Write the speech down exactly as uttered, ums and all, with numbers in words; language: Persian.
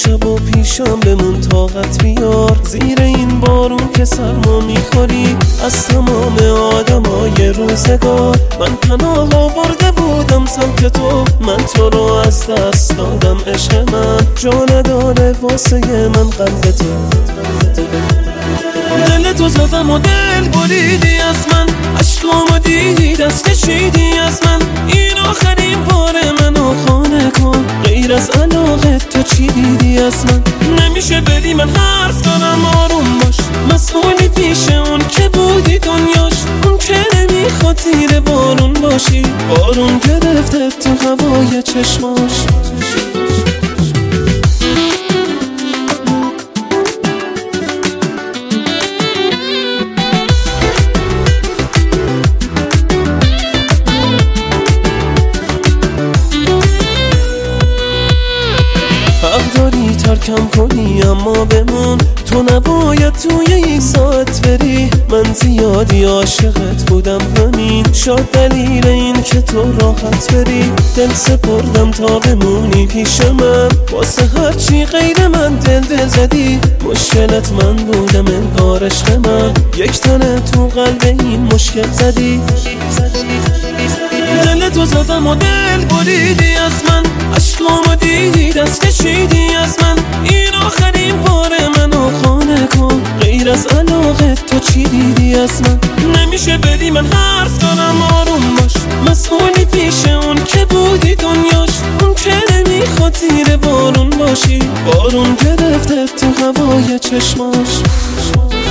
شب و پیشم بمون طاقت بیار، زیر این بارون که سرما میخوری از تمام آدمای روزگار. من پناه آورده بودم سمت تو، من تو رو از دست دادم، عشق من جا نداره واسه من قلب تو. دل تو زدم و دل بریدی از من، عشقامو دیدی دست کشیدی از من. این آخرین بار منو خانه کن، غیر از علاقه تو چی دیدی از من؟ نمیشه بدی من حرف دارم آروم باش، مسئولی پیش اون که بودی دنیاش. اون که نمیخواد زیر بارون باشی، بارون گرفته تو هوای چشماش. حق داری ترکم کنی اما بمون، تو نباید توی یک ساعت بری. من زیادی عاشقت بودم همین شاید دلیل این که تو راحت بری. دل سپردم تا بمونی پیش من، واسه هرچی غیر من دل دل زدی. مشکلت من بودم انگار عشق من، یک تنه تو قلب این مشکل زدی. دل تو زدم و دل بریدی از من، عشقامو دیدی دست کشیدی از من. این آخرین بار منو خانه کن، غیر از علاقه تو چی دیدی از من؟ نمیشه بدی من حرف دارم آروم باش، مسئولی پیش اون که بودی دنیاش. اون که نمیخواد زیر بارون باشی، بارون گرفته تو هوای چشماش.